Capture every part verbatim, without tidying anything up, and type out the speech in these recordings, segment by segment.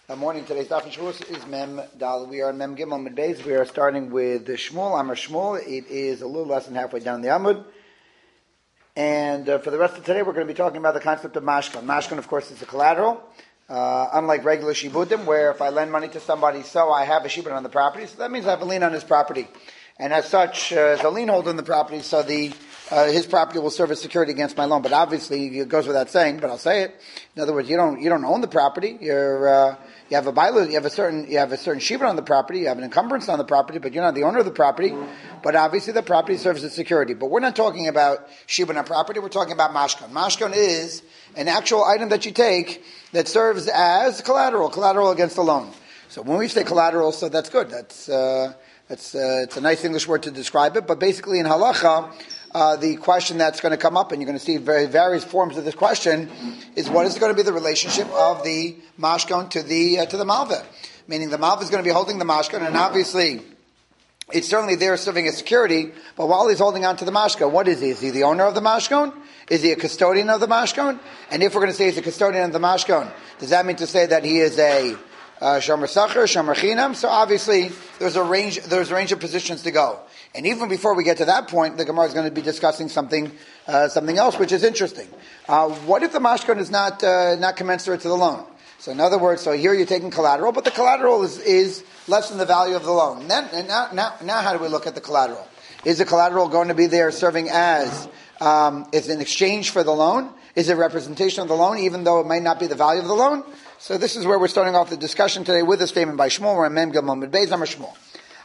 Good morning. Today's Daf Shmul is Mem Dal. We are in Mem Gimel Amud Beis. We are starting with the Shmuel, Amar Shmuel. It is a little less than halfway down the Amud. And uh, for the rest of today, we're going to be talking about the concept of mashkon. Mashkon, of course, is a collateral. Uh, unlike regular shibudim, where if I lend money to somebody, so I have a shibud on the property, so that means I have a lien on his property. And as such, uh, as a lien holder on the property, so the uh, his property will serve as security against my loan. But obviously, it goes without saying, but I'll say it. In other words, you don't you don't own the property. You're uh, you have a bylaw, you have a certain you have a certain shibud on the property. You have an encumbrance on the property, but you're not the owner of the property. But obviously, the property serves as security. But we're not talking about shibud on property. We're talking about mashkon. Mashkon is an actual item that you take that serves as collateral, collateral against a loan. So when we say collateral, so that's good. That's uh, that's uh, it's a nice English word to describe it. But basically, in halacha, uh, the question that's going to come up, and you're going to see very various forms of this question, is what is going to be the relationship of the mashkon to the uh, to the malveh? Meaning, the malveh is going to be holding the mashkon, and obviously, it's certainly there serving as security. But while he's holding on to the mashkon, what is he? Is he the owner of the mashkon? Is he a custodian of the mashkon? And if we're going to say he's a custodian of the mashkon, does that mean to say that he is a uh, shomer sacher, shomer chinam? So obviously, there's a range. There's a range of positions to go. And even before we get to that point, the Gemara is going to be discussing something, uh, something else, which is interesting. Uh, what if the mashkon is not uh, not commensurate to the loan? So in other words, so here you're taking collateral, but the collateral is, is less than the value of the loan. And then, and now, now, now, how do we look at the collateral? Is the collateral going to be there serving as um, is an exchange for the loan? Is it a representation of the loan, even though it might not be the value of the loan? So this is where we're starting off the discussion today with a statement by Shmuel. We're in Mem Gimel Amud Beis Amar Shmuel.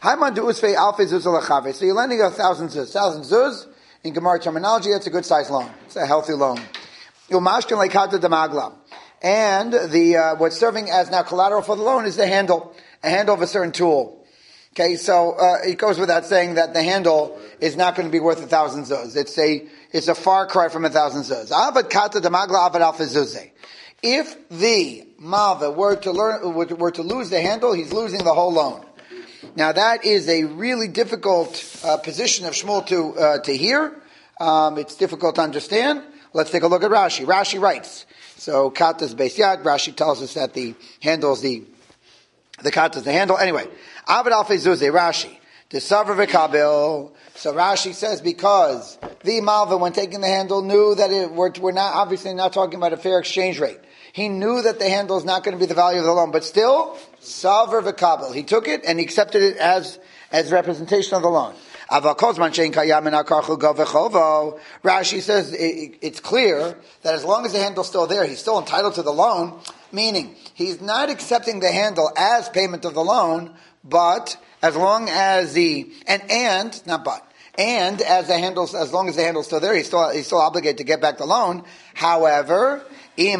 So you're lending a thousand zuz. Thousand zuz, in Gemara terminology, it's a good sized loan. It's a healthy loan. And the uh, what's serving as now collateral for the loan is the handle, a handle of a certain tool. Okay, so uh, it goes without saying that the handle is not going to be worth a thousand zuz. It's a it's a far cry from a thousand zuz. Avad kata damagla avad alfa zuze. If the malva were to learn were to, were to lose the handle, he's losing the whole loan. Now that is a really difficult uh, position of Shmuel to uh, to hear. Um, it's difficult to understand. Let's take a look at Rashi. Rashi writes. So kata is beis yad. Rashi tells us that the handle is the the kata is the handle. Anyway, avad alfa zuze. Rashi desaver v'kabel. So Rashi says because the malva, when taking the handle, knew that it, we're, we're not obviously not talking about a fair exchange rate. He knew that the handle is not going to be the value of the loan, but still, saver v'kabel. He took it and he accepted it as as representation of the loan. Rashi says it, it's clear that as long as the handle's still there, he's still entitled to the loan, meaning he's not accepting the handle as payment of the loan, but as long as the, and, and, not but, and as the handle's, as long as the handle's still there, he's still, he's still obligated to get back the loan. However, the,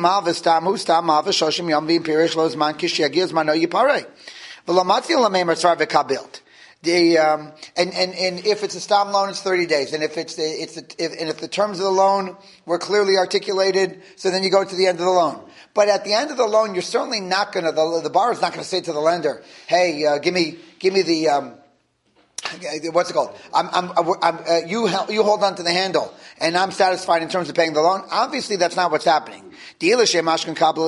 um, and, and, and if it's a stam loan, it's thirty days. And if it's, the, it's, the, if, and if the terms of the loan were clearly articulated, so then you go to the end of the loan. But at the end of the loan, you're certainly not going to, the, the borrower's not going to say to the lender, hey, uh, give me, give me the, um, what's it called? I'm, I'm, I'm, uh, you, you hold on to the handle, and I'm satisfied in terms of paying the loan. Obviously, that's not what's happening. If you're taking it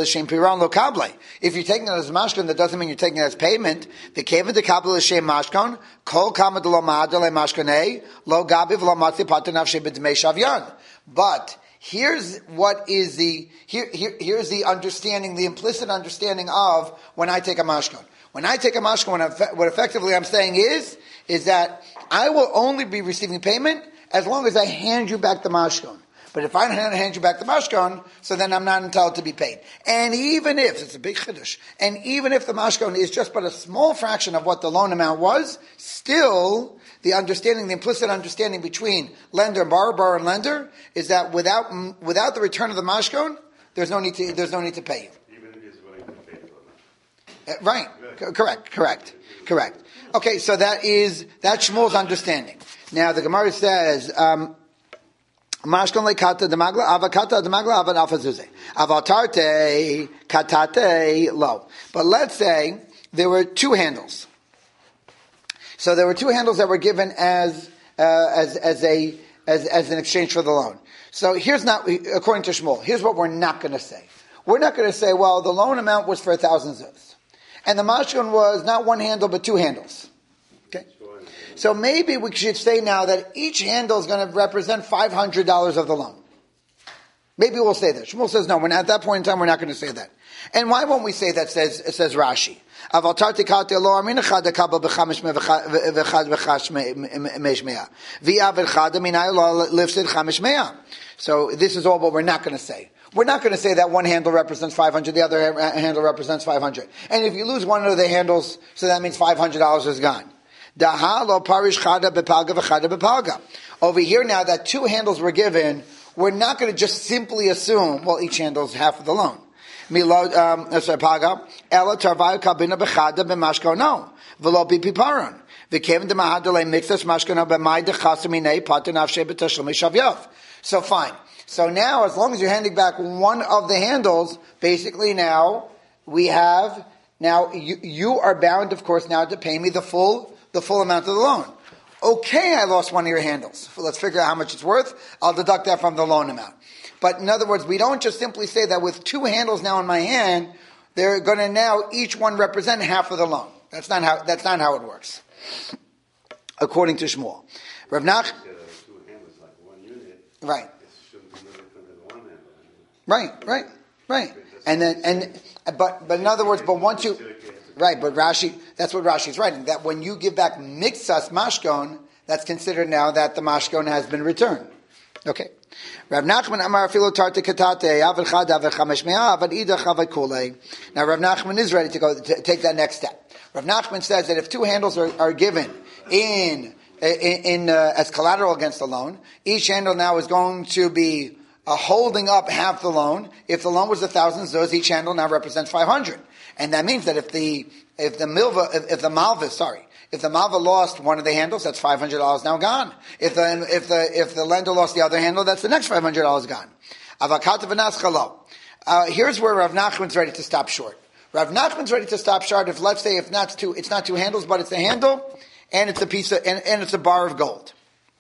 as mashkon, that doesn't mean you're taking it as payment. The kevan de kabel is shem mashkon, kol kama de lo ma'adele mashkonei, lo gabi v'lo matzi patanav shebedmei shavyan. But here's what is the, here, here, here's the understanding, the implicit understanding of when I take a mashkon. When I take a mashkon, what, what effectively I'm saying is, is that I will only be receiving payment as long as I hand you back the mashkon. But if I don't hand you back the mashkon, so then I'm not entitled to be paid. And even if, it's a big chiddush, and even if the mashkon is just but a small fraction of what the loan amount was, still, the understanding, the implicit understanding between lender and borrower, borrower and lender, is that without without the return of the mashkon, there's no need to there's no need to pay you. Even if he's willing to pay for it. Uh, right. C- correct. Correct. Correct. Okay, so that is that's Shmuel's understanding. Now the Gemara says. Um, Mashkon le kata demagla avakata demagla avad alfa zuze avatarte katate lo. But let's say there were two handles. So there were two handles that were given as uh, as as a as as an exchange for the loan. So here's not according to Shmuel. Here's what we're not going to say. We're not going to say, well, the loan amount was for a thousand zuz. and the mashkon was not one handle but two handles. Okay, so maybe we should say now that each handle is going to represent five hundred dollars of the loan. Maybe we'll say that. Shmuel says no. We're not, at that point in time, we're not going to say that. And why won't we say that? Says it says Rashi. So this is all what we're not going to say. We're not going to say that one handle represents five hundred, the other handle represents five hundred. And if you lose one of the handles, so that means five hundred dollars is gone. Over here now that two handles were given, we're not going to just simply assume, well, each handle is half of the loan. Um, Ella tarvayu kabina bechada b'mashkono v'lo bipiparon v'kevin demahadalei mitzvahs mashkono b'may dechasaminei pater nafshei b'tashlim shavyav. So fine. So now, as long as you're handing back one of the handles, basically now we have now you, you are bound, of course, now to pay me the full the full amount of the loan. Okay, I lost one of your handles. Let's figure out how much it's worth. I'll deduct that from the loan amount. But in other words, we don't just simply say that with two handles now in my hand, they're going to now each one represent half of the loan. That's not how. That's not how it works, according to Shmuel. Rav Nach. Yeah, two handles like one unit. Right. It shouldn't be no different than one handle. Right. Right. Right. And then and but but in other words, but once you right, but Rashi. That's what Rashi is writing. That when you give back mixas mashkon, that's considered now that the mashkon has been returned. Okay. Rav Nachman Amar Filo Tarte Katate Aval Chada V'Chamesh Mea Avad Ida Chavay Kulei. Now Rav Nachman is ready to go to take that next step. Rav Nachman says that if two handles are, are given in in, in uh, as collateral against the loan, each handle now is going to be uh, holding up half the loan. If the loan was a thousand zuz, each handle now represents five hundred, and that means that if the if the milva if, if the malva sorry. If the malva lost one of the handles, that's five hundred dollars now gone. If the if the if the lender lost the other handle, that's the next five hundred dollars gone. Avakata v'naschalo. Uh, here's where Rav Nachman's ready to stop short. Rav Nachman's ready to stop short if, let's say, if not two, it's not two handles, but it's a handle and it's a piece of and, and it's a bar of gold.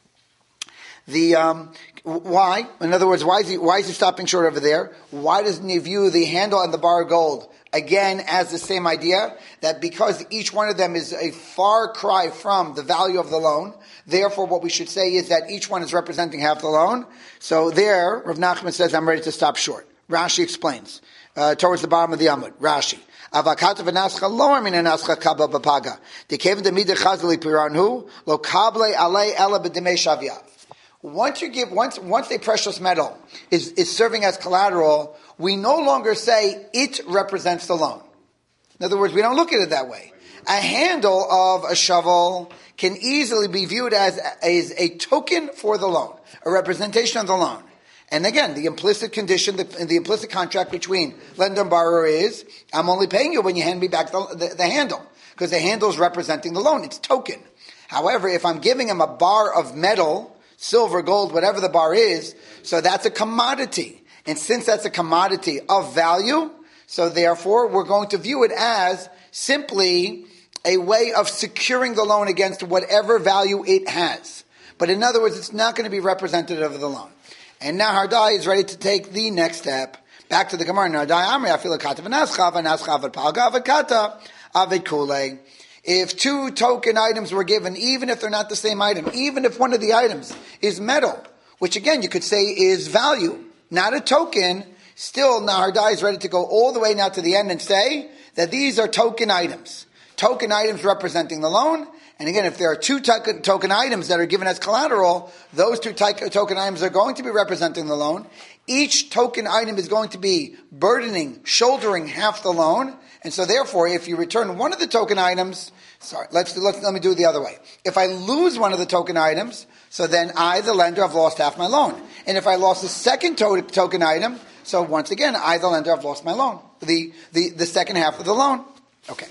The um, why? In other words, why is he why is he stopping short over there? Why doesn't he view the handle and the bar of gold again as the same idea? That because each one of them is a far cry from the value of the loan, therefore what we should say is that each one is representing half the loan. So there, Rav Nachman says, I'm ready to stop short. Rashi explains uh, towards the bottom of the Amud. Rashi. Avakata v'nascha lo amina nascha kabla b'paga. Dekevin demida chazali piranhu lo kable alei ela b'demei shavyav. Once you give, once once a precious metal is, is serving as collateral, we no longer say it represents the loan. In other words, we don't look at it that way. A handle of a shovel can easily be viewed as, as a token for the loan, a representation of the loan. And again, the implicit condition, the, the implicit contract between lender and borrower is, I'm only paying you when you hand me back the, the, the handle, because the handle is representing the loan. It's token. However, if I'm giving him a bar of metal, silver, gold, whatever the bar is, so that's a commodity. And since that's a commodity of value, so therefore we're going to view it as simply a way of securing the loan against whatever value it has. But in other words, it's not going to be representative of the loan. And now Hardai is ready to take the next step. Back to the Gemara. Hardai Amri Afila Kata V'Nascha V'Nascha V'Palga V'Kata Avid Kulei. If two token items were given, even if they're not the same item, even if one of the items is metal, which again you could say is value, not a token, still Nahardai is ready to go all the way now to the end and say that these are token items. Token items representing the loan. And again, if there are two token, token items that are given as collateral, those two t- token items are going to be representing the loan. Each token item is going to be burdening, shouldering half the loan. And so therefore, if you return one of the token items, sorry, let's, let's, let me do it the other way. If I lose one of the token items, so then I, the lender, have lost half my loan. And if I lost the second to- token item, so once again, I, the lender, have lost my loan. The, the, the second half of the loan. Okay.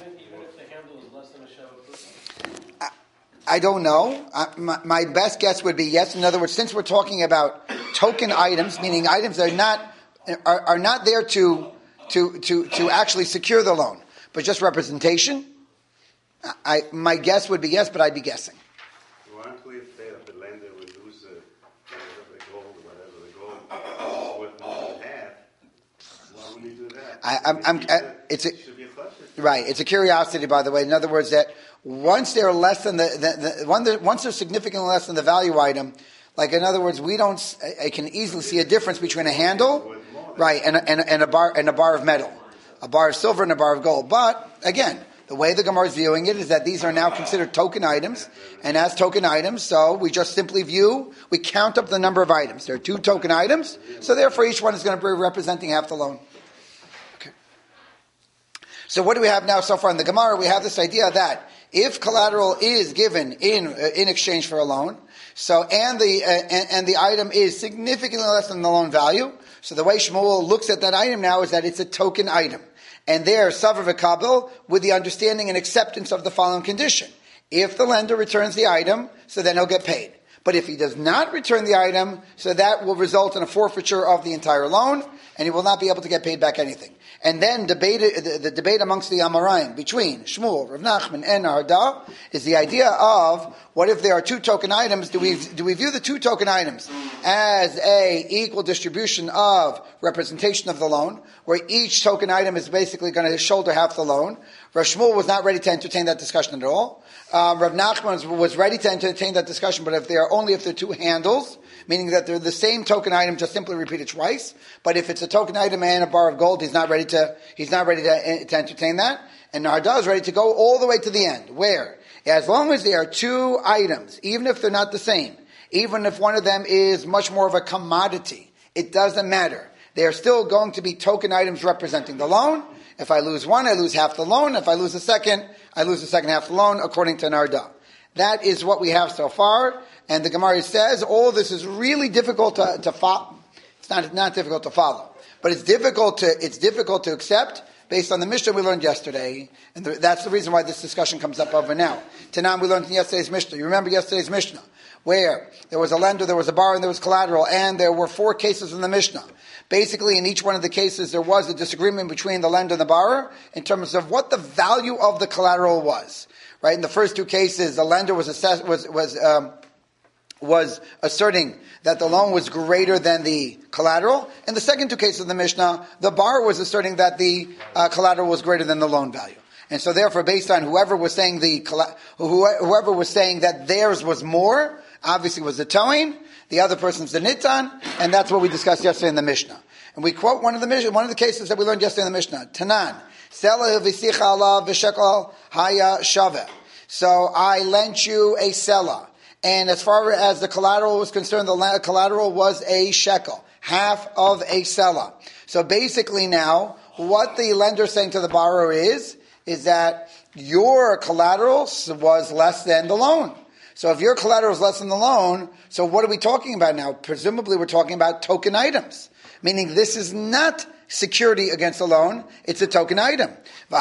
I don't know. Uh, my, my best guess would be yes. In other words, since we're talking about token items, meaning items that are not are, are not there to to to to actually secure the loan, but just representation, I my guess would be yes, but I'd be guessing. Well, aren't we afraid that the lender would lose the, the gold or whatever the gold is worth more than half? Why would he do that? I, I'm, I'm, I, it's a, should be a question. Right. It's a curiosity, by the way. In other words, that once they're less than the, the, the one, once they're significantly less than the value item, like in other words, we don't. I can easily see a difference between a handle, right, and a, and, a, and a bar and a bar of metal, a bar of silver and a bar of gold. But again, the way the Gemara is viewing it is that these are now considered token items, and as token items, so we just simply view, we count up the number of items. There are two token items, so therefore each one is going to be representing half the loan. Okay. So what do we have now so far in the Gemara? We have this idea that if collateral is given in uh, in exchange for a loan, so and the uh, and, and the item is significantly less than the loan value, so the way Shmuel looks at that item now is that it's a token item. And there, Savar v'Kabel, with the understanding and acceptance of the following condition. If the lender returns the item, so then he'll get paid. But if he does not return the item, so that will result in a forfeiture of the entire loan, and he will not be able to get paid back anything. And then debate, the, the debate amongst the Amoraim between Shmuel, Rav Nachman, and Harda is the idea of what if there are two token items? Do we do we view the two token items as a equal distribution of representation of the loan, where each token item is basically going to shoulder half the loan? Rav Shmuel was not ready to entertain that discussion at all. Um, Rav Nachman was ready to entertain that discussion, but if they are only if they're two handles, meaning that they're the same token item, just simply repeated twice. But if it's a token item and a bar of gold, he's not ready to he's not ready to, to entertain that. And Narda is ready to go all the way to the end, where as long as there are two items, even if they're not the same, even if one of them is much more of a commodity, it doesn't matter. They are still going to be token items representing the loan. If I lose one, I lose half the loan. If I lose a second, I lose the second half of the loan, according to Narda. That is what we have so far. And the Gemara says all this is really difficult to, to follow. It's not, not difficult to follow, but it's difficult to it's difficult to accept based on the Mishnah we learned yesterday. And the, that's the reason why this discussion comes up over now. Tanan, we learned in yesterday's Mishnah. You remember yesterday's Mishnah, where there was a lender, there was a borrower, and there was collateral, and there were four cases in the Mishnah. Basically, in each one of the cases, there was a disagreement between the lender and the borrower in terms of what the value of the collateral was. Right? In the first two cases, the lender was assessed, was was um, was asserting that the loan was greater than the collateral. In the second two cases of the Mishnah, the borrower was asserting that the uh, collateral was greater than the loan value. And so therefore, based on whoever was saying the whoever was saying that theirs was more, obviously was the towing, the other person's the nitan, and that's what we discussed yesterday in the Mishnah. And we quote one of the one of the cases that we learned yesterday in the Mishnah. Tanan, Selah v'sicha alav v'shekel haya shaveh. So I lent you a selah. And as far as the collateral was concerned, the collateral was a shekel, half of a selah. So basically now, what the lender is saying to the borrower is, is that your collateral was less than the loan. So if your collateral is less than the loan, so what are we talking about now? Presumably we're talking about token items. Meaning this is not security against the loan, it's a token item.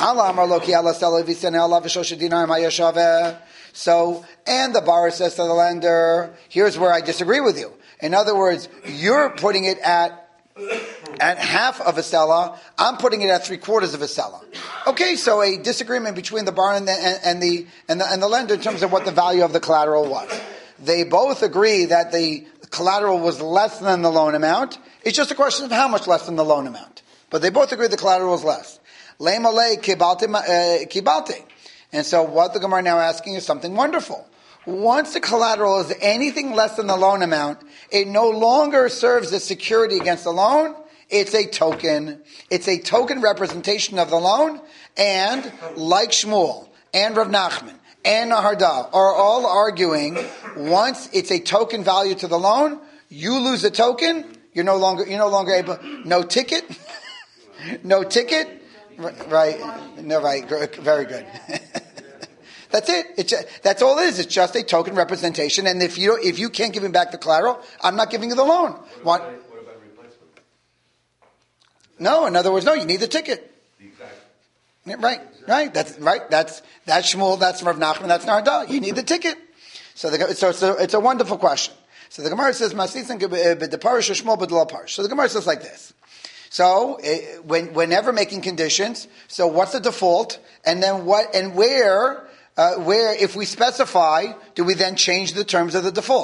So, and the borrower says to the lender, here's where I disagree with you. In other words, you're putting it at at half of a selah, I'm putting it at three quarters of a selah. Okay, so a disagreement between the borrower and the, and the and the and the lender in terms of what the value of the collateral was. They both agree that the collateral was less than the loan amount. It's just a question of how much less than the loan amount. But they both agree the collateral was less. Le'malei kibalte. And so what the Gemara now asking is something wonderful. Once the collateral is anything less than the loan amount, it no longer serves as security against the loan. It's a token. It's a token representation of the loan. And like Shmuel and Rav Nachman and Naharda are all arguing, once it's a token value to the loan, you lose a token, you're no longer you're no longer able. No ticket, no ticket. Right, no, right, very good. That's it. It's just, that's all it is. It's just a token representation. And if you if you can't give him back the collateral, I'm not giving you the loan. What? What about replacement? No, in other words, no. You need the ticket. Yeah, right, right. That's right. That's that's Shmuel. That's Rav Nachman. That's Narda. You need the ticket. So the so it's a, it's a wonderful question. So the Gemara says, "Masitzin the parish Shmuel b'dlo parish." So the Gemara says like this. So, it, when, whenever making conditions, so what's the default, and then what, and where, uh, where, if we specify, do we then change the terms of the default?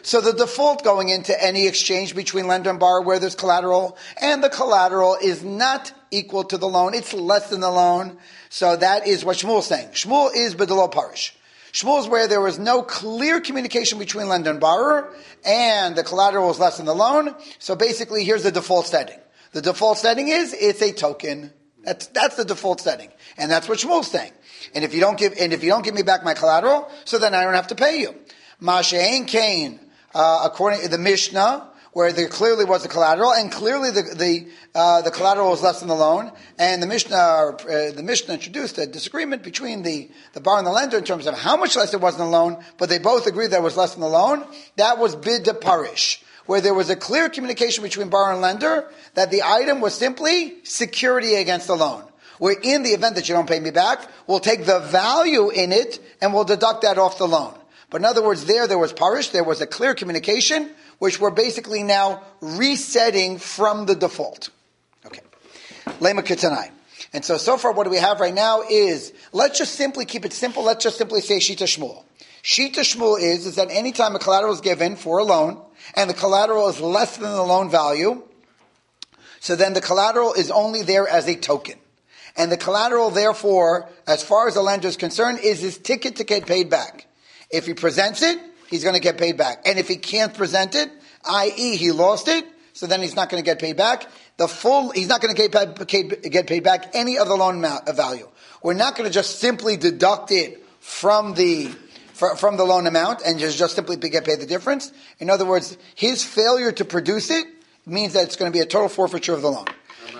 So the default going into any exchange between lender and borrower where there's collateral, and the collateral is not equal to the loan, it's less than the loan. So that is what Shmuel is saying. Shmuel is bedelo parish. Shmuel is where there was no clear communication between lender and borrower, and the collateral was less than the loan. So basically, here's the default setting. The default setting is it's a token. That's that's the default setting, and that's what Shmuel's saying. And if you don't give and if you don't give me back my collateral, so then I don't have to pay you. Masha'ein Kain, uh, according to the Mishnah, where there clearly was a collateral, and clearly the the uh, the collateral was less than the loan, and the Mishnah uh, the Mishnah introduced a disagreement between the, the borrower and the lender in terms of how much less it was than the loan, but they both agreed that it was less than the loan. That was bid de parish, where there was a clear communication between borrower and lender that the item was simply security against the loan. Where in the event that you don't pay me back, we'll take the value in it and we'll deduct that off the loan. But in other words, there, there was parish, there was a clear communication, which we're basically now resetting from the default. Okay. Lema Ketanai. And so, so far what do we have right now is, let's just simply keep it simple, let's just simply say Shita Shmuel. Shita Shmuel is, is that any time a collateral is given for a loan, and the collateral is less than the loan value, so then the collateral is only there as a token. And the collateral, therefore, as far as the lender is concerned, is his ticket to get paid back. If he presents it, he's going to get paid back. And if he can't present it, that is he lost it, so then he's not going to get paid back. The full, he's not going to get paid, get paid back any of the loan value. We're not going to just simply deduct it from the from the loan amount and just, just simply get paid the difference. In other words, his failure to produce it means that it's going to be a total forfeiture of the loan.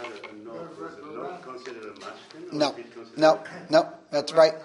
No, no, no, that's right.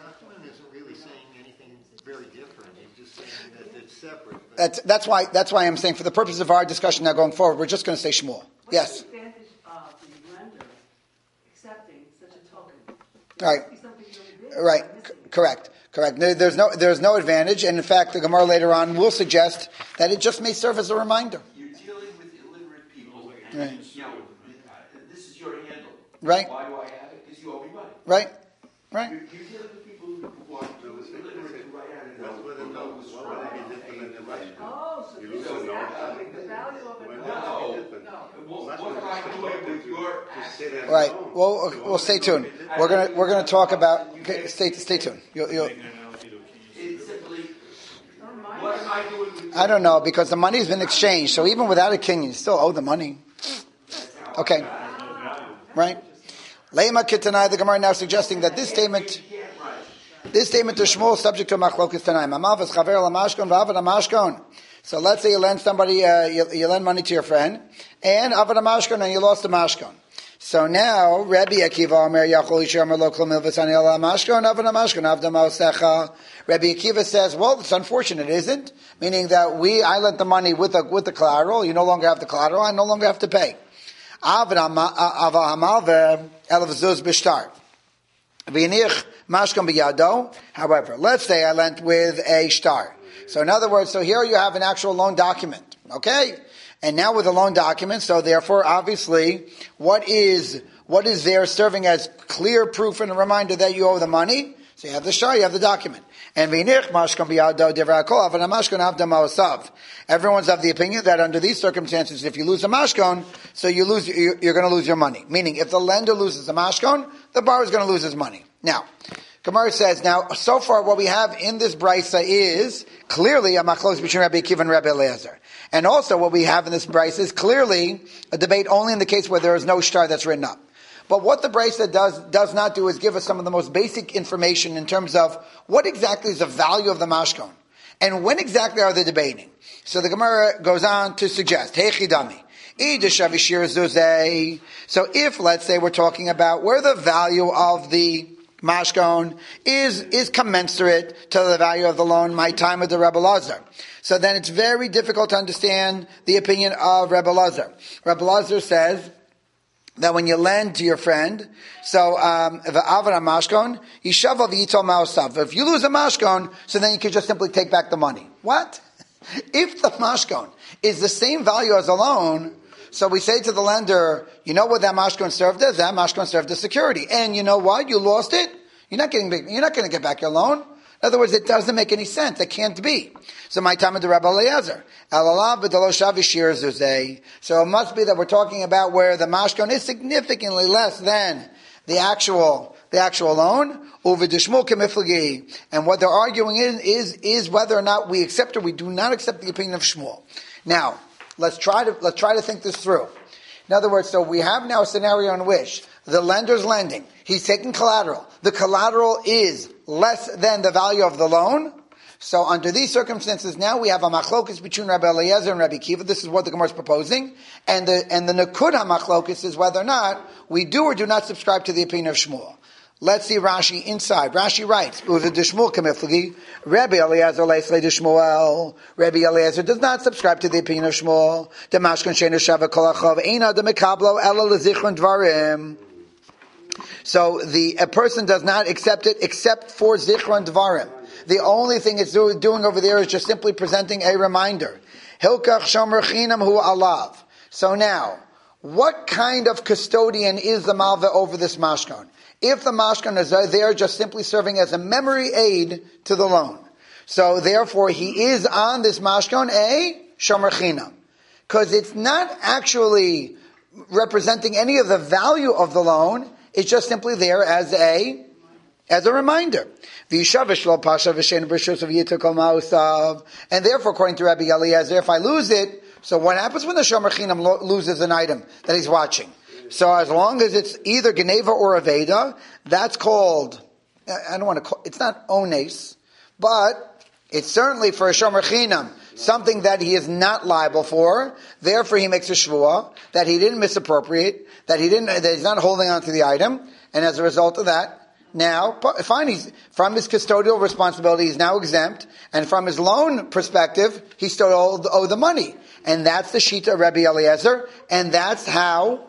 That's that's why that's why I'm saying for the purpose of our discussion now going forward, we're just going to say Shmuel. What's yes. the advantage of the lender accepting such a token? Right. Right. C- correct. Correct. There, there's no there's no advantage, and in fact, the Gemara later on will suggest that it just may serve as a reminder. You're dealing with illiterate people. Right. You know, this is your handle. Right. Why do I have it? Because you owe me money. Right. Right. You're, you're dealing with people who want to illiterate who write out a note. What's with the note? What would it be different than the right? Oh, so You this lose is a note. actually the value of it. Why No. would it be different? No. What, what am I doing with your asset? Right. Well, well, stay tuned. We're gonna we're gonna talk about. Okay, stay stay tuned. You'll, you'll, It's simply, what am I doing with I don't know, because the money's been exchanged, so even without a king, you still owe the money. Okay. Right? Leima Kitanai, the Gemara now suggesting that this statement, this statement to Shmuel is subject to Machlokas Tanaim. Amav is Chaver Lamashkon, Vavad Amashkon. So let's say you lend somebody, uh, you, you lend money to your friend, and Avad Amashkon, and you lost the Mashkon. So now, Rabbi Akiva Omer Yachol Yishar Lo Klomil V'Sani Ala Mashkon Avad Amashkon Avda Ma'osecha. Rabbi Akiva says, well, it's unfortunate, isn't? Meaning that we, I lent the money with the with the collateral. You no longer have the collateral. I no longer have to pay. Avad Hamalve Elavzuz Bishtar. V'Yinich Mashkon B'Yado. However, let's say I lent with a shtar. So in other words, so here you have an actual loan document. Okay? And now with a loan document, so therefore, obviously, what is what is there serving as clear proof and a reminder that you owe the money? So you have the shtar, you have the document. And everyone's of the opinion that under these circumstances, if you lose a mashkon, so you lose, you're going to lose your money. Meaning, if the lender loses a mashkon, the borrower is going to lose his money. Now, Gemara says, now, so far what we have in this brisa is clearly a machlos between Rabbi Akiva and Rabbi Eliezer. And also what we have in this brisa is clearly a debate only in the case where there is no shtar that's written up. But what the brisa does does not do is give us some of the most basic information in terms of what exactly is the value of the mashkon. And when exactly are they debating? So the Gemara goes on to suggest, Hey chidami. So if, let's say, we're talking about where the value of the mashkon is is commensurate to the value of the loan, my time with the Rebbe Lazar. So then it's very difficult to understand the opinion of Rebbe Lazar. Rebbe Lazar says that when you lend to your friend, so um, if you lose a mashkon, so then you can just simply take back the money. What? If the mashkon is the same value as a loan, so we say to the lender, you know what that mashkon served as? That mashkon served as security. And you know what? You lost it. You're not getting. You're not going to get back your loan. In other words, it doesn't make any sense. It can't be. So my time of the Rabbi Eliezer. So it must be that we're talking about where the mashkon is significantly less than the actual the actual loan. And what they're arguing in is is whether or not we accept or we do not accept the opinion of Shmuel. Now, let's try to let's try to think this through. In other words, so we have now a scenario in which the lender's lending. He's taking collateral. The collateral is less than the value of the loan. So under these circumstances, now we have a machlokus between Rabbi Eliezer and Rabbi Kiva. This is what the Gemara is proposing. And the, and the Nakud HaMachlokus is whether or not we do or do not subscribe to the opinion of Shmuel. Let's see Rashi inside. Rashi writes, Rabbi Eliezer leislei d'Shmuel. Rabbi Eliezer does not subscribe to the opinion of Shmuel. Demashkon she'enu shava kol achov eina demekablo ela lezichron dvarim. So the a person does not accept it except for zichron dvarim. The only thing it's do, doing over there is just simply presenting a reminder. Hilkach shomer chinam hu alav. So now, what kind of custodian is the malva over this mashkon? If the mashkon is there just simply serving as a memory aid to the loan. So therefore he is on this mashkon a shomer chinam. Because it's not actually representing any of the value of the loan, it's just simply there as a as a reminder. And therefore, according to Rabbi Eliezer, if I lose it, so what happens when the shomer chinam lo- loses an item that he's watching? So as long as it's either Geneva or Aveda, that's called, I don't want to call, it's not ones, but it's certainly for a shomer chinam, something that he is not liable for. Therefore he makes a shvuah that he didn't misappropriate, that he didn't, that he's not holding on to the item, and as a result of that, now, fine, he's, from his custodial responsibility, he's now exempt, and from his loan perspective, he still owe, owe the money. And that's the Shita of Rabbi Eliezer, and that's how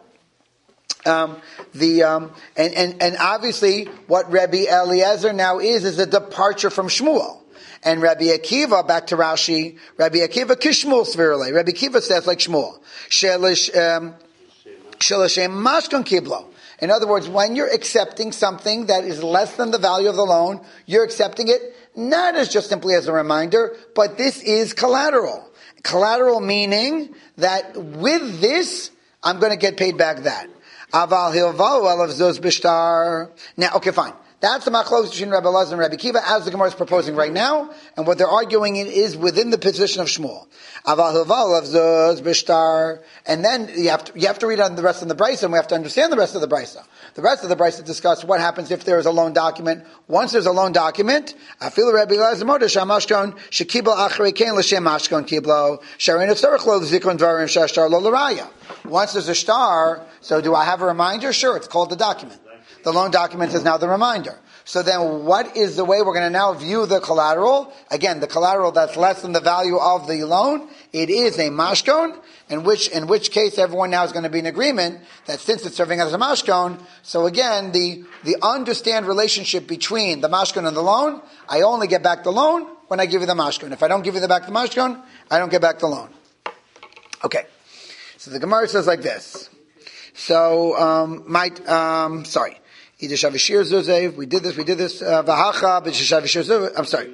Um, the um, and, and and obviously what Rabbi Eliezer now is is a departure from Shmuel. And Rabbi Akiva, back to Rashi, Rabbi Akiva kishmuel svirle. Rabbi Akiva says like Shmuel, shelish um, shelashem mashkon kiblo. In other words, when you're accepting something that is less than the value of the loan, you're accepting it not as just simply as a reminder, but this is collateral. Collateral meaning that with this, I'm going to get paid back that. Aval hilvahu alav zuz bishtar. Now, okay, fine. That's the machlokes between Rabbi Elazar and Rabbi Kiva, as the Gemara is proposing right now, and what they're arguing in is within the position of Shmuel. Aval hilvahu alav zuz bishtar. And then you have to you have to read on the rest of the brisa, and we have to understand the rest of the brisa. The rest of the brisa discuss what happens if there is a loan document. Once there's a loan document, afilu Rabbi Elazar modesh hamashkon shekibel achrei kein l'shem mashkon kiblo sharein tzarich lo zikron dvarim shashtar lo l'raya. Once there's a star, so do I have a reminder? Sure, it's called the document. The loan document is now the reminder. So then what is the way we're going to now view the collateral? Again, the collateral that's less than the value of the loan, it is a mashkon, in which, in which case everyone now is going to be in agreement that since it's serving as a mashkon, so again, the, the understand relationship between the mashkon and the loan, I only get back the loan when I give you the mashkon. If I don't give you the back the mashkon, I don't get back the loan. Okay. So the Gemara says like this. So, um, might, um, sorry. We did this, we did this, uh, Vahacha, B'Shavishir I'm sorry.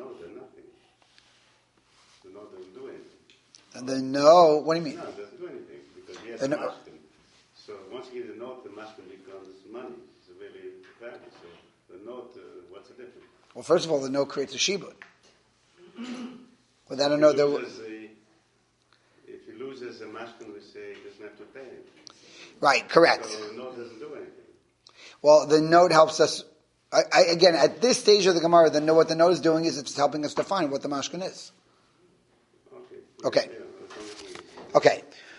The no, what do you mean? No, it doesn't do anything, because he has the a no, mashkin. So once he gives a note, the mashkin becomes money. It's a very value. So the note, uh, what's the difference? Well, first of all, the no creates a shibud. Without a note, there was. If he loses a mashkin, we say he doesn't have to pay him. Right, correct. So the note doesn't do anything. Well, the note helps us. I, I, again, at this stage of the Gemara, the note, what the note is doing is it's helping us define what the mashkin is. Okay. Okay.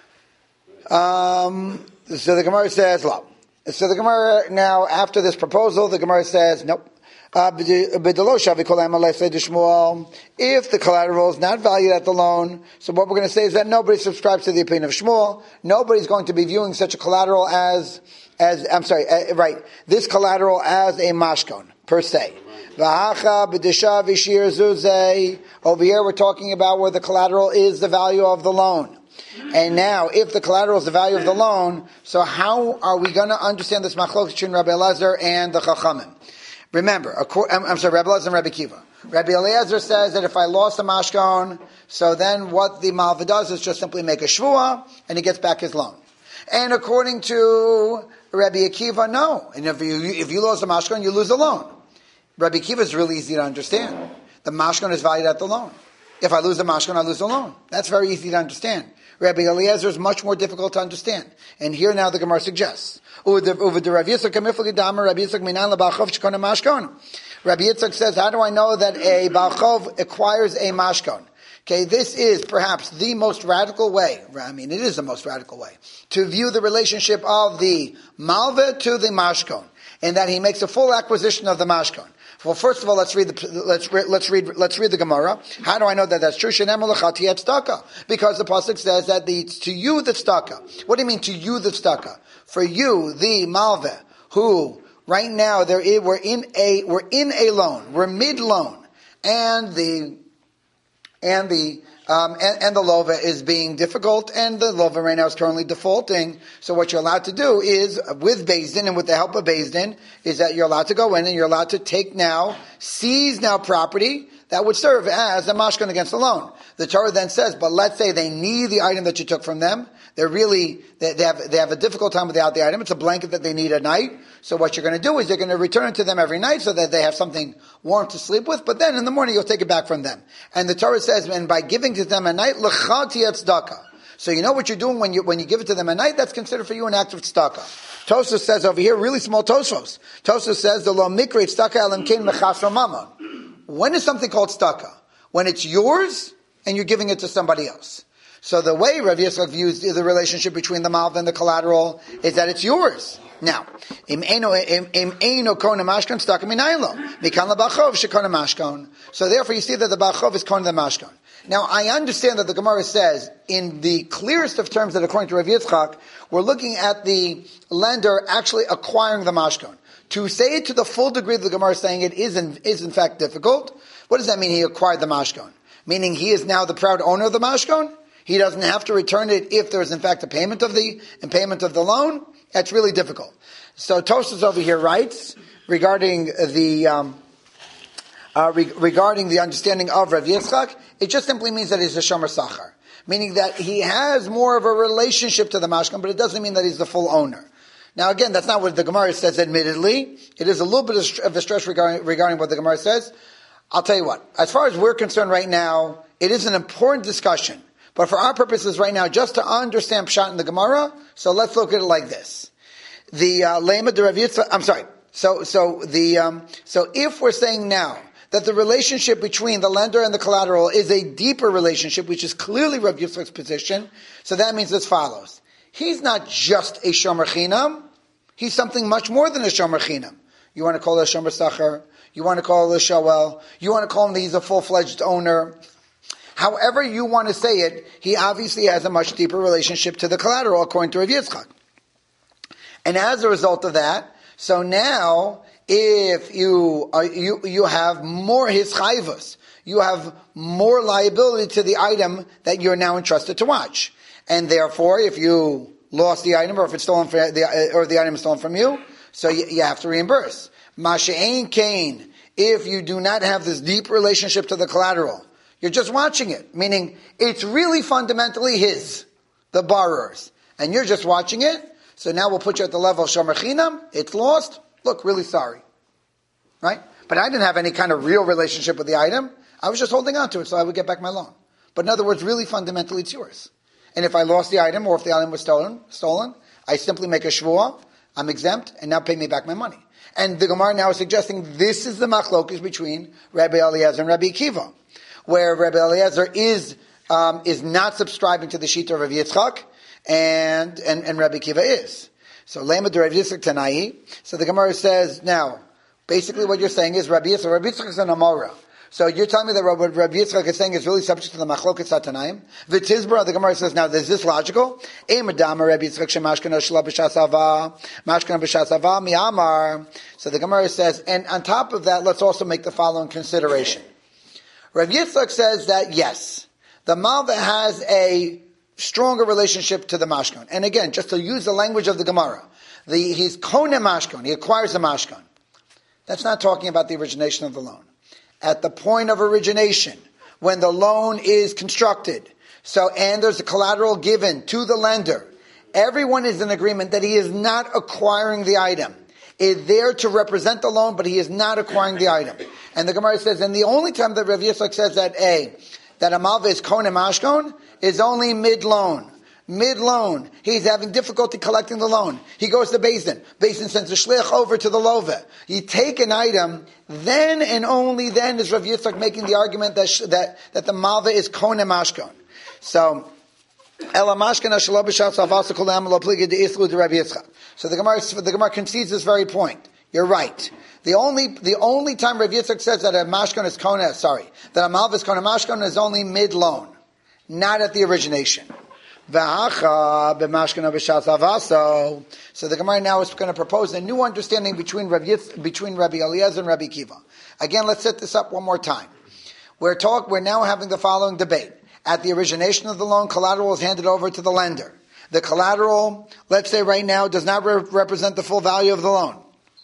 Um, so the Gemara says, "Lo." So the Gemara now, after this proposal, the Gemara says, "Nope." Uh, if the collateral is not valued at the loan, so what we're going to say is that nobody subscribes to the opinion of Shmuel. Nobody's going to be viewing such a collateral as, as I'm sorry, uh, right, this collateral as a mashkon per se. Over here, we're talking about where the collateral is the value of the loan. And now, if the collateral is the value of the loan, so how are we going to understand this machlokes between Rabbi Elazar and the Chachamim? remember, I'm, I'm sorry, Rabbi Eliezer and Rabbi Kiva. Rabbi Eliezer says that if I lost a mashkon, so then what the malva does is just simply make a shvua, and he gets back his loan. And according to Rabbi Akiva, no. And if you if you lose a mashkon, you lose the loan. Rabbi Akiva is really easy to understand. The mashkon is valued at the loan. If I lose the mashkon, I lose the loan. That's very easy to understand. Rabbi Eliezer is much more difficult to understand. And here now the Gemara suggests. Rabbi Yitzchak says, how do I know that a Balchov acquires a mashkon? Okay, this is perhaps the most radical way, I mean it is the most radical way, to view the relationship of the malva to the mashkon, and that he makes a full acquisition of the mashkon. Well, first of all, let's read the let's let's read let's read the Gemara. How do I know that that's true? Because the pasuk says that the to you the tzedakah. What do you mean to you the tzedakah? For you, the malva, who right now there is, we're in a we're in a loan, we're mid loan, and the and the um, and, and the lova is being difficult, and the lova right now is currently defaulting. So what you're allowed to do is, with Beis Din and with the help of Beis Din, is that you're allowed to go in and you're allowed to take now, seize now property that would serve as a mashkon against the loan. The Torah then says, but let's say they need the item that you took from them. They're really, they, they have they have a difficult time without the item. It's a blanket that they need at night. So what you're going to do is you're going to return it to them every night so that they have something warm to sleep with. But then in the morning you'll take it back from them. And the Torah says, and by giving to them at night, l'chati tzedakah. So you know what you're doing when you when you give it to them at night. That's considered for you an act of tzedakah. Tosfos says over here, really small Tosfos. Tosfos says the lo mikra tzedakah elam kein mechasro mamon. When is something called tzedakah? When it's yours and you're giving it to somebody else. So the way Rav Yitzchak views the relationship between the malva and the collateral is that it's yours. Now, im eino kona mashkon tzedakah minaylo mikan labachov shekona mashkon. So therefore, you see that the bachov is kona the mashkon. Now, I understand that the Gemara says, in the clearest of terms, that according to Rav Yitzchak, we're looking at the lender actually acquiring the mashkon. To say it to the full degree that the Gemara is saying it is in, is in fact difficult. What does that mean? He acquired the mashkon, meaning he is now the proud owner of the mashkon. He doesn't have to return it if there is in fact a payment of the in payment of the loan. That's really difficult. So Tosfos over here writes regarding the um, uh, re- regarding the understanding of Rav Yitzchak. It just simply means that he's a shomer sachar, meaning that he has more of a relationship to the mashkon, but it doesn't mean that he's the full owner. Now again, that's not what the Gemara says. Admittedly, it is a little bit of a stress regarding regarding what the Gemara says. I'll tell you what. As far as we're concerned right now, it is an important discussion. But for our purposes right now, just to understand Pshat in the Gemara, so let's look at it like this. The Lema de Rav Yitzchak, I'm sorry. So, so the, um, so if we're saying now that the relationship between the lender and the collateral is a deeper relationship, which is clearly Rav Yitzchak's position, so that means as follows. He's not just a Shomer Chinam. He's something much more than a Shomer Chinam. You want to call it a Shomer Sachar. You want to call it a Shoel. You want to call him that he's a full-fledged owner. However you want to say it, he obviously has a much deeper relationship to the collateral, according to Rav Yitzchak. And as a result of that, so now, if you uh, you you have more his chayvus, you have more liability to the item that you're now entrusted to watch, and therefore, if you lost the item, or if it's stolen from the or the item is stolen from you, so you, you have to reimburse. Masha'ain kain, if you do not have this deep relationship to the collateral. You're just watching it, meaning it's really fundamentally his, the borrower's, and you're just watching it. So now we'll put you at the level of Shomer Chinam. It's lost. Look, really sorry, right? But I didn't have any kind of real relationship with the item. I was just holding on to it so I would get back my loan. But in other words, really fundamentally, it's yours. And if I lost the item or if the item was stolen, stolen, I simply make a shvuah. I'm exempt, and now pay me back my money. And the Gemara now is suggesting this is the machlokes between Rabbi Eliezer and Rabbi Akiva, where Rabbi Eliezer is um, is not subscribing to the shita of Rav Yitzchak, and, and, and Rabbi Akiva is. So, Lema de Rav Yitzchak Tanai. So the Gemara says, now, basically what you're saying is Rabbi Yitzchak, Rabbi Yitzchak is an Amora. So you're telling me that what Rabbi Yitzchak is saying is really subject to the Machloket Satanaim. V'tizbra, the Gemara says, now, is this logical? Emadama Rabbi Yitzchak shemashkana shla b'shasava, mashkana b'shasava mi'amar. So the Gemara says, and on top of that, let's also make the following consideration. Rav Yitzchak says that yes, the malva has a stronger relationship to the mashkon. And again, just to use the language of the Gemara, the, he's kone mashkon, he acquires the mashkon. That's not talking about the origination of the loan. At the point of origination, when the loan is constructed, so and there's a collateral given to the lender, everyone is in agreement that he is not acquiring the item. Is there to represent the loan, but he is not acquiring the item. And the Gemara says, and the only time that Rav Yitzchak says that A, that a malva is kohen mashkon, is only mid-loan. Mid-loan. He's having difficulty collecting the loan. He goes to Beis Din. Beis Din sends a shlich over to the lova. You take an item, then and only then is Rav Yitzchak making the argument that, sh- that, that the malva is kohen mashkon. So, so the Gemara, the Gemara concedes this very point. You're right. The only, the only time Rav Yitzchak says that a mashkon is kona, sorry, that a malva is kona mashkon is only mid-loan, not at the origination. So the Gemara now is going to propose a new understanding between Rabbi, Yitz, between Rabbi Eliezer and Rabbi Kiva. Again, let's set this up one more time. We're talk, we're now having the following debate. At the origination of the loan, collateral is handed over to the lender. The collateral, let's say right now, does not re- represent the full value of the loan.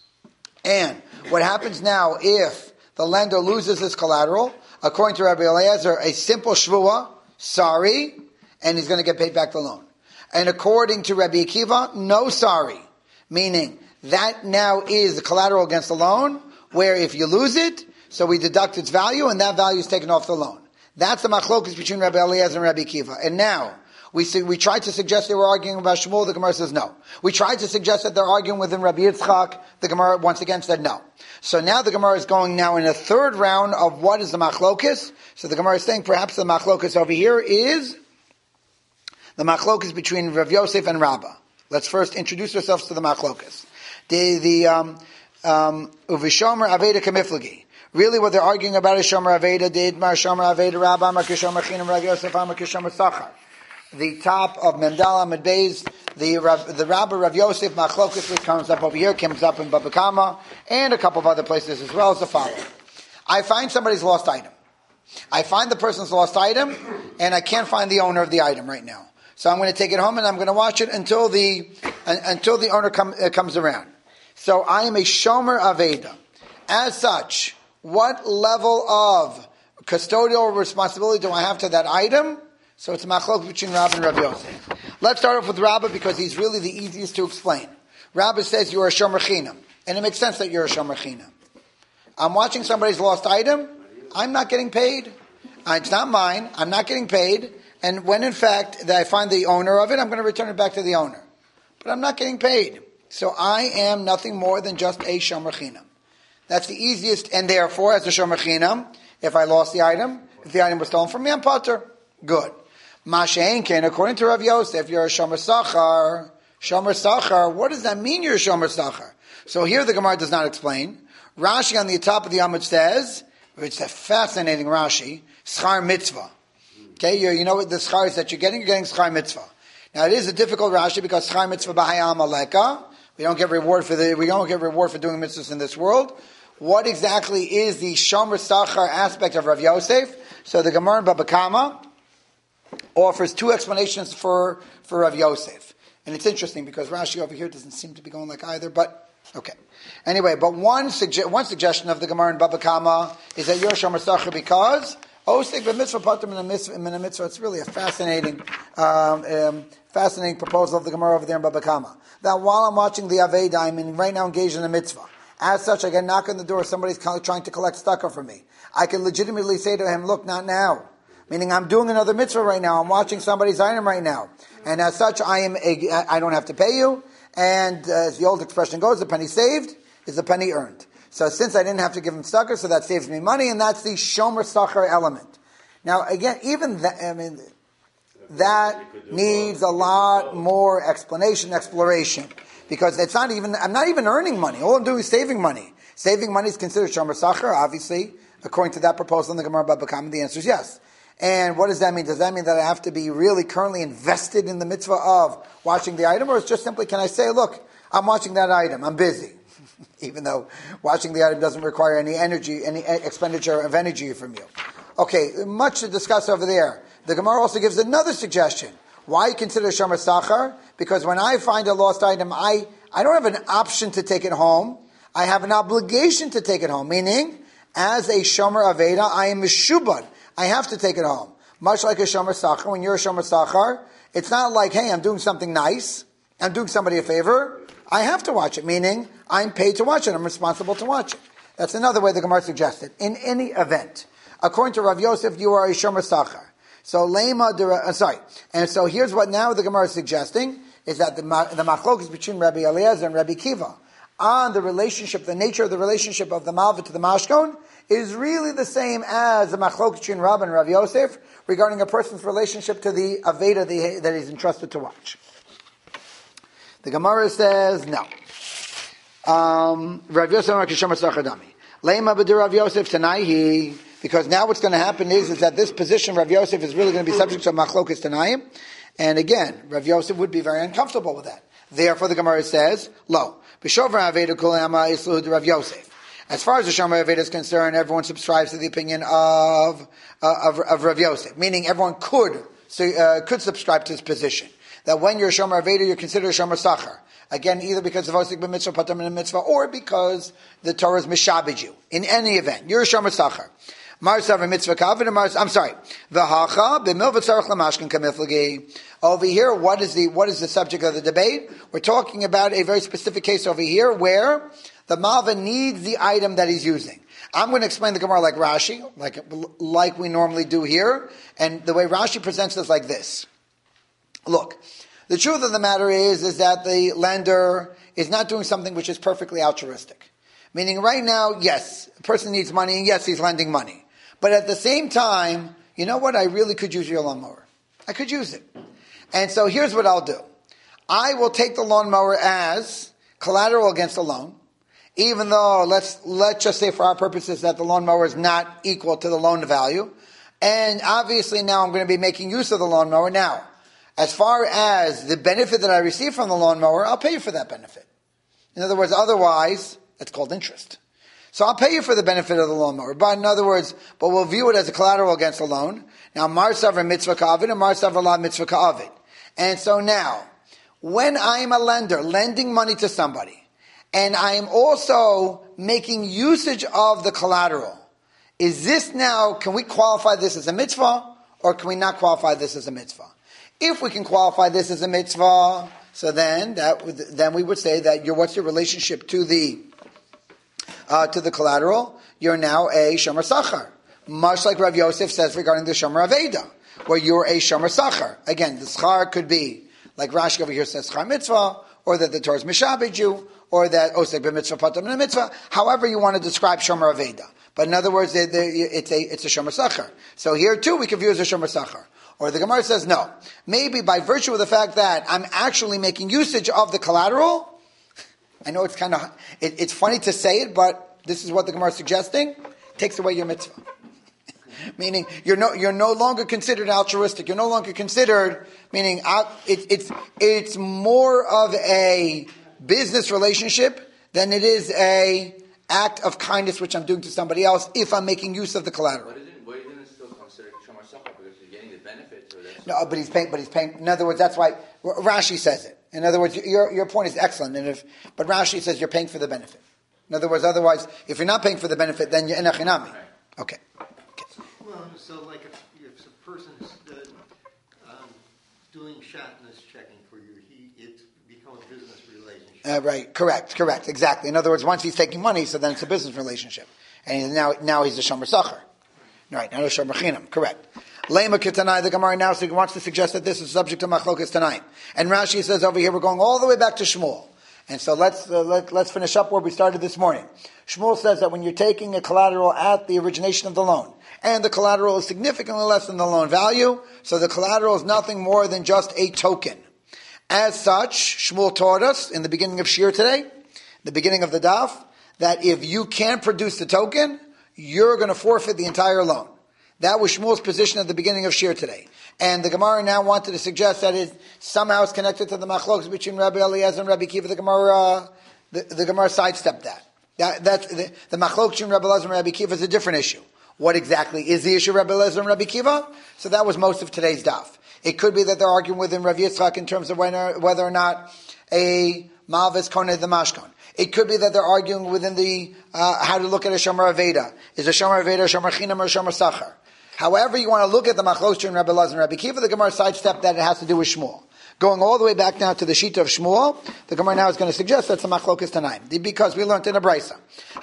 And what happens now if the lender loses his collateral? According to Rabbi Eliezer, a simple shvua, sorry, and he's going to get paid back the loan. And according to Rabbi Akiva, no sorry. Meaning, that now is the collateral against the loan, where if you lose it, so we deduct its value, and that value is taken off the loan. That's the machlokas between Rabbi Eliezer and Rabbi Akiva. And now, we see, we tried to suggest they were arguing about Shmuel, the Gemara says no. We tried to suggest that they're arguing within Rabbi Yitzchak, the Gemara once again said no. So now the Gemara is going now in a third round of what is the machlokas. So the Gemara is saying perhaps the machlokas over here is the machlokas between Rav Yosef and Rabbah. Let's first introduce ourselves to the machlokas. The, the, um, um, Uvishomer Aveda Kamiflagi. Really what they're arguing about is Shomer Aveda, did Mar Shomer Aveda, Rabbah, Amar Kishomer Chinam, Rav Yosef, Amar Kishomer Sachar. The top of Memdala Amid Beis, the, the Rabbah Rav Yosef, machlokas, which comes up over here, comes up in Baba Kama, and a couple of other places as well as the following. I find somebody's lost item. I find the person's lost item, and I can't find the owner of the item right now. So I'm going to take it home and I'm going to watch it until the uh, until the owner come, uh, comes around. So I am a shomer aveda. As such, what level of custodial responsibility do I have to that item? So it's a machlok between Rabbah and Rav Yosef. Let's start off with Rabbah because he's really the easiest to explain. Rabbah says you're a shomer chinam, and it makes sense that you're a shomer chinam. I'm watching somebody's lost item. I'm not getting paid. Uh, it's not mine. I'm not getting paid. And when in fact that I find the owner of it, I'm going to return it back to the owner. But I'm not getting paid. So I am nothing more than just a shomer chinam. That's the easiest, and therefore, as a shomer chinam, if I lost the item, if the item was stolen from me, I'm patur. Good. Mashein Ken, according to Rav Yosef, you're a shomer sachar. Shomer sachar, what does that mean you're a shomer sachar? So here the Gemara does not explain. Rashi on the top of the Amud says, it's a fascinating Rashi, schar mitzvah. Okay, you, you know what the schar is that you're getting? You're getting schar mitzvah. Now it is a difficult Rashi because schar mitzvah b'hayam aleka. We don't get reward for the, we don't get reward for doing mitzvahs in this world. What exactly is the shomer sachar aspect of Rav Yosef? So the Gemara in Baba Kama offers two explanations for, for Rav Yosef. And it's interesting because Rashi over here doesn't seem to be going like either, but okay. Anyway, but one, suge- one suggestion of the Gemara in Baba Kama is that you're a shomer sachar because Osik b'mitzvah patur min a mitzvah. It's really a fascinating, um, um, fascinating proposal of the Gemara over there in Baba Kama. That while I'm watching the Aveda, I'm in, right now engaged in a mitzvah. As such, I get a knock on the door, somebody's trying to collect tzedakah from me. I can legitimately say to him, look, not now. Meaning I'm doing another mitzvah right now. I'm watching somebody's item right now. And as such, I am a, I don't have to pay you. And uh, as the old expression goes, the penny saved is the penny earned. So since I didn't have to give him tzedakah, so that saves me money, and that's the shomer sachar element. Now again, even that, I mean, that needs a lot more explanation, exploration. Because it's not even, I'm not even earning money. All I'm doing is saving money. Saving money is considered shomer sachar, obviously. According to that proposal in the Gemara Baba Kama, the answer is yes. And what does that mean? Does that mean that I have to be really currently invested in the mitzvah of watching the item? Or it's just simply, can I say, look, I'm watching that item, I'm busy. Even though watching the item doesn't require any energy, any expenditure of energy from you. Okay, much to discuss over there. The Gemara also gives another suggestion. Why consider shomer sachar? Because when I find a lost item, I, I don't have an option to take it home. I have an obligation to take it home, meaning, as a shomer aveda, I am meshubad. I have to take it home. Much like a shomer sachar, when you're a shomer sachar, it's not like, hey, I'm doing something nice, I'm doing somebody a favor, I have to watch it, meaning, I'm paid to watch it, I'm responsible to watch it. That's another way the Gemara suggested. In any event, according to Rav Yosef, you are a shomer sachar. So, lema, uh, sorry, and so here's what now the Gemara is suggesting, is that the, the machlok is between Rabbi Eliezer and Rabbi Kiva on the relationship, the nature of the relationship of the malva to the mashkon is really the same as the machlok between Rab and Rav Yosef regarding a person's relationship to the aveda that he's entrusted to watch. The Gemara says no. Um, Rav Yosef Rakisham Sachadami. Lema b'dir Rav Yosef Tanaihi. Because now what's going to happen is, is that this position Rav Yosef is really going to be subject to machlokas Tanaim. And again, Rav Yosef would be very uncomfortable with that. Therefore, the Gemara says, "Lo b'shover aveda kol ama islu Rav Yosef." As far as the shomer aveda is concerned, everyone subscribes to the opinion of uh, of, of Rav Yosef, meaning everyone could so, uh, could subscribe to his position that when you're a shomer aveda, you're considered a shomer sachar. Again, either because of osik b'mitzvah, patam in a mitzvah, or because the Torah is mishabed you. In any event, you're a shomer sachar. Marsav mitzvah kavod and Mars. I'm sorry. V'hacha b'mil v'tzarich lamashkin kamiflagi. Over here, what is the what is the subject of the debate? We're talking about a very specific case over here where the malva needs the item that he's using. I'm going to explain the Gemara like Rashi, like like we normally do here, and the way Rashi presents this like this. Look, the truth of the matter is is that the lender is not doing something which is perfectly altruistic. Meaning, right now, yes, a person needs money, and yes, he's lending money. But at the same time, you know what? I really could use your lawnmower. I could use it. And so here's what I'll do. I will take the lawnmower as collateral against the loan, even though, let's let's just say for our purposes that the lawnmower is not equal to the loan value. And obviously now I'm going to be making use of the lawnmower. Now, as far as the benefit that I receive from the lawnmower, I'll pay you for that benefit. In other words, otherwise, it's called interest. So I'll pay you for the benefit of the lawnmower. But in other words, but we'll view it as a collateral against the loan. Now, Mar Savra mitzvah ka'avid and Mar Savra la mitzvah ka'avid. And so now, when I'm a lender, lending money to somebody, and I am also making usage of the collateral, is this now, can we qualify this as a mitzvah, or can we not qualify this as a mitzvah? If we can qualify this as a mitzvah, so then that would, then we would say that your what's your relationship to the uh, to the collateral? You're now a shomer sachar, much like Rav Yosef says regarding the shomer aveda, where you're a shomer sachar. Again, the schar could be like Rashi over here says schar mitzvah, or that the Torah is mishabed you, or that osek b'mitzvah patam in a mitzvah. However you want to describe shomer aveda, but in other words, they, they, it's a it's a shomer sachar. So here too we can view as a shomer sachar. Or the Gemara says no. Maybe by virtue of the fact that I'm actually making usage of the collateral. I know it's kind of, it, it's funny to say it, but this is what the Gemara is suggesting. Takes away your mitzvah. Meaning, you're no, you're no longer considered altruistic. You're no longer considered, meaning, uh, it, it's, it's more of a business relationship than it is a act of kindness which I'm doing to somebody else if I'm making use of the collateral. No, but he's paying. But he's paying. In other words, that's why Rashi says it. In other words, your your point is excellent. And if, but Rashi says you're paying for the benefit. In other words, otherwise, if you're not paying for the benefit, then you're enachinami. Okay. okay. Well, so like if, if a person's uh, um, doing shatnez checking for you, he it becomes a business relationship. Uh, right. Correct. Correct. Exactly. In other words, once he's taking money, so then it's a business relationship, and he's now now he's a shomer sachar. Right. Now a shomer chinam. Correct. Lema Ketanai, the Gemara now wants to suggest that this is subject to Machlokas Tanaim. And Rashi says over here, we're going all the way back to Shmuel. And so let's, uh, let, let's finish up where we started this morning. Shmuel says that when you're taking a collateral at the origination of the loan, and the collateral is significantly less than the loan value, so the collateral is nothing more than just a token. As such, Shmuel taught us in the beginning of Shir today, the beginning of the daf, that if you can't produce the token, you're going to forfeit the entire loan. That was Shmuel's position at the beginning of Shir today. And the Gemara now wanted to suggest that it somehow is connected to the machlokes between Rabbi Eliezer and Rabbi Kiva. The Gemara, uh, the, the Gemara sidestepped that. that that's, the, the machlokes between Rabbi Eliezer and Rabbi Kiva is a different issue. What exactly is the issue of Rabbi Eliezer and Rabbi Kiva? So that was most of today's daf. It could be that they're arguing within Rav Yitzchak in terms of whether, whether or not a malva is koneh the mashkon. It could be that they're arguing within the, uh, how to look at a Shomer Aveda. Is a Shomer Aveda a Shomer Chinam or a Shomer Sachar? However you want to look at the Machlos between Rabbi Elazar and Rabbi Kiva, the Gemara sidestepped that it has to do with Shmuel. Going all the way back now to the Shita of Shmuel, the Gemara now is going to suggest that's a Machlokas Tanaim. Because we learned in a Brisa.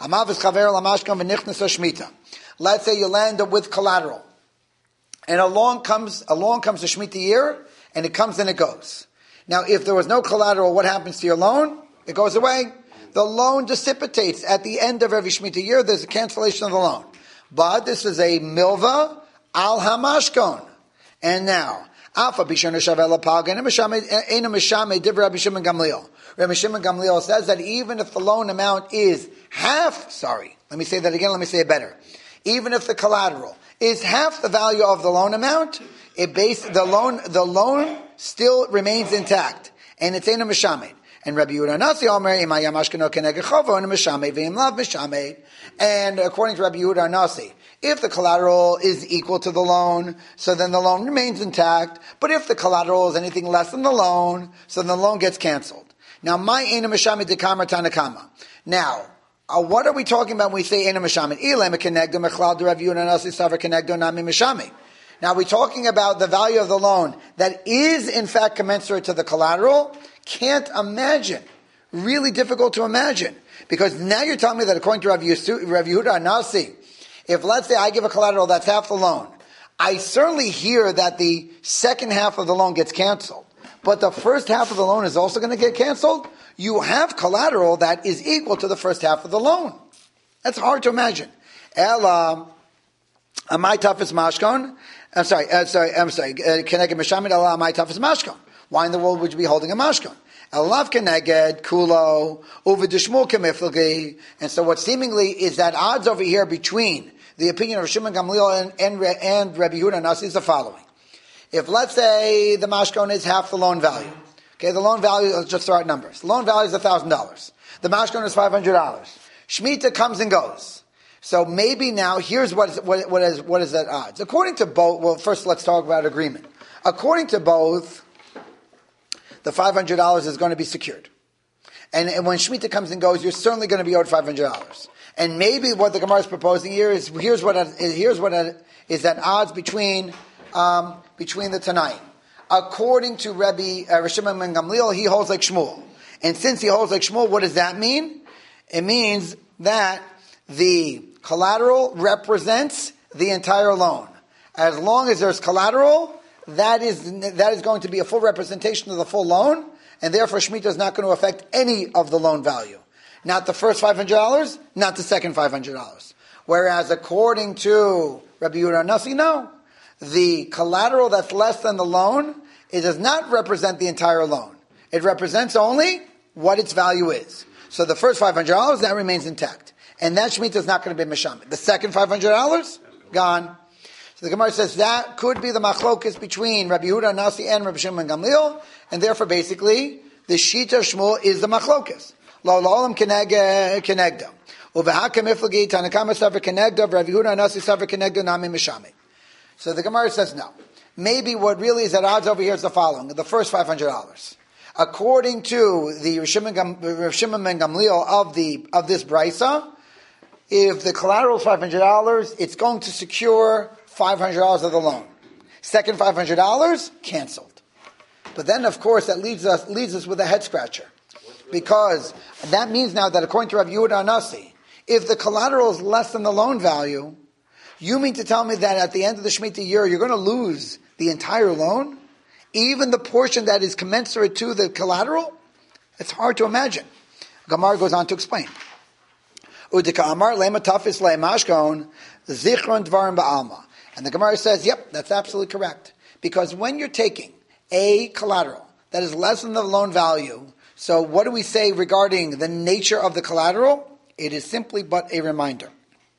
Let's say you land up with collateral. And along comes, along comes the Shemitah year, and it comes and it goes. Now, if there was no collateral, what happens to your loan? It goes away. The loan dissipates. At the end of every Shemitah year, there's a cancellation of the loan. But this is a milva al hamashkon. And now, Alpha Bishon Shavela Pag and Ena Mishame Div Rabbi Shimon Gamliel. Rabbi Shimon Gamliel says that even if the loan amount is half, sorry, let me say that again, let me say it better. Even if the collateral is half the value of the loan amount, it base the loan the loan still remains intact. And it's Ena Mishame. And Rabbi Yehuda Nasi Omer Imaya Mashkano Keneged Chovo Ena Mishame Ve'im Lav Mishame. And according to Rabbi Yehuda Nasi, if the collateral is equal to the loan, so then the loan remains intact. But if the collateral is anything less than the loan, so then the loan gets canceled. Now, my Eina Mishame Dekama Tanakama. Now, uh, what are we talking about when we say Eina Mishame? Ilem Kenegdo Mechlal Rav Yehuda Nasi Savar Kenegdo Nami Mishame. Now, we're talking about the value of the loan that is in fact commensurate to the collateral. Can't imagine. Really difficult to imagine. Because now you're telling me that according to Rav Yehuda Nasi, if let's say I give a collateral that's half the loan, I certainly hear that the second half of the loan gets canceled, but the first half of the loan is also going to get canceled. You have collateral that is equal to the first half of the loan. That's hard to imagine. Ella, my toughest mashkon. I'm sorry. Uh, sorry. I'm sorry. Keneged mishamid ella my toughest mashkon. Why in the world would you be holding a mashkon? Elav keneged kulo over dishmul kemiflagi. And so what seemingly is that odds over here between the opinion of Shimon Gamliel and, and, and Rabbi Yehuda Nasi is the following. If let's say the mashkon is half the loan value, okay, the loan value, let's just throw out numbers. The loan value is one thousand dollars. The mashkon is five hundred dollars. Shemitah comes and goes. So maybe now, here's what is, what, what is, what is that odds. According to both, well, first let's talk about agreement. According to both, the five hundred dollars is going to be secured. And, and when Shemitah comes and goes, you're certainly going to be owed five hundred dollars. And maybe what the Gemara is proposing here is here's what here's what is that odds between um, between the Tanaim. According to Rabbi uh, Shimon ben Gamliel, he holds like Shmuel, and since he holds like Shmuel, what does that mean? It means that the collateral represents the entire loan. As long as there's collateral, that is that is going to be a full representation of the full loan, and therefore Shemitah is not going to affect any of the loan value. Not the first five hundred dollars, not the second five hundred dollars. Whereas according to Rabbi Yehuda Nasi, no. The collateral that's less than the loan, it does not represent the entire loan. It represents only what its value is. So the first five hundred dollars, that remains intact. And that Shemitah is not going to be Mishamit. The second five hundred dollars, gone. So the Gemara says that could be the machlokas between Rabbi Yehuda Nasi and Rabbi Shimon Gamliel, and therefore basically the Shita of Shmuel is the machlokas. Lo la'olam kenegda. Uvehaka miflagi tanakama savar kenegda, Rabbi Yehuda Nasi savar kenegda nami mishamit. So the Gemara says no. Maybe what really is at odds over here is the following: the first five hundred dollars. According to the Rav Shimon ben Gamliel of the of this brisa, if the collateral is five hundred dollars, it's going to secure five hundred dollars of the loan. Second five hundred dollars canceled. But then, of course, that leaves us leaves us with a head scratcher. Because that means now that according to Rav Yehuda Nasi, if the collateral is less than the loan value, you mean to tell me that at the end of the Shemitah year, you're going to lose the entire loan? Even the portion that is commensurate to the collateral? It's hard to imagine. Gemara goes on to explain. Udika Amar lema tafis le'mashkon zichron dvarim ba'alma. And the Gemara says, yep, that's absolutely correct. Because when you're taking a collateral that is less than the loan value, so what do we say regarding the nature of the collateral? It is simply but a reminder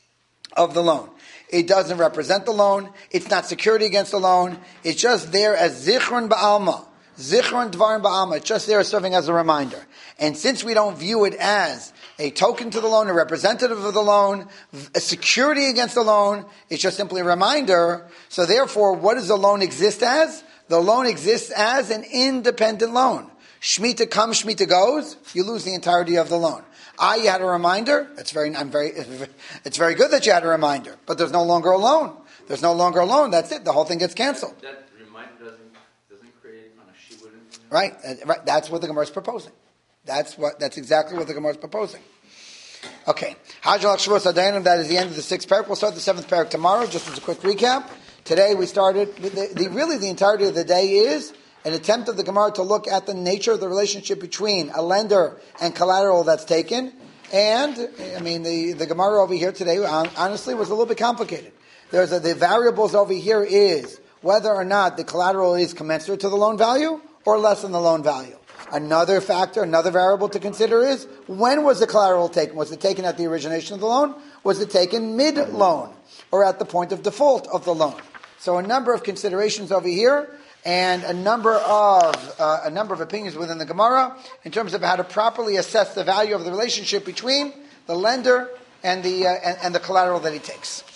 of the loan. It doesn't represent the loan. It's not security against the loan. It's just there as zichron ba'alma. Zichron dvarim ba'alma. It's just there serving as a reminder. And since we don't view it as a token to the loan, a representative of the loan, a security against the loan, it's just simply a reminder. So therefore, what does the loan exist as? The loan exists as an independent loan. Shemitah comes, Shemitah goes, you lose the entirety of the loan. Ah, you had a reminder. It's very, I'm very, it's very good that you had a reminder. But there's no longer a loan. There's no longer a loan. That's it. The whole thing gets canceled. That reminder doesn't doesn't create kind of shibud. Right, uh, right. That's what the Gemara is proposing. That's what. That's exactly what the Gemara is proposing. Okay, Hajjalach Shavuos Adayanim. That is the end of the sixth parak. We'll start the seventh parak tomorrow. Just as a quick recap. Today we started. The, the, really, the entirety of the day is an attempt of the Gemara to look at the nature of the relationship between a lender and collateral that's taken. And I mean, the the Gemara over here today, honestly, was a little bit complicated. There's a, the variables over here is whether or not the collateral is commensurate to the loan value or less than the loan value. Another factor, another variable to consider is when was the collateral taken? Was it taken at the origination of the loan? Was it taken mid-loan or at the point of default of the loan? So a number of considerations over here and a number of uh, a number of opinions within the Gemara in terms of how to properly assess the value of the relationship between the lender and the uh, and, and the collateral that he takes.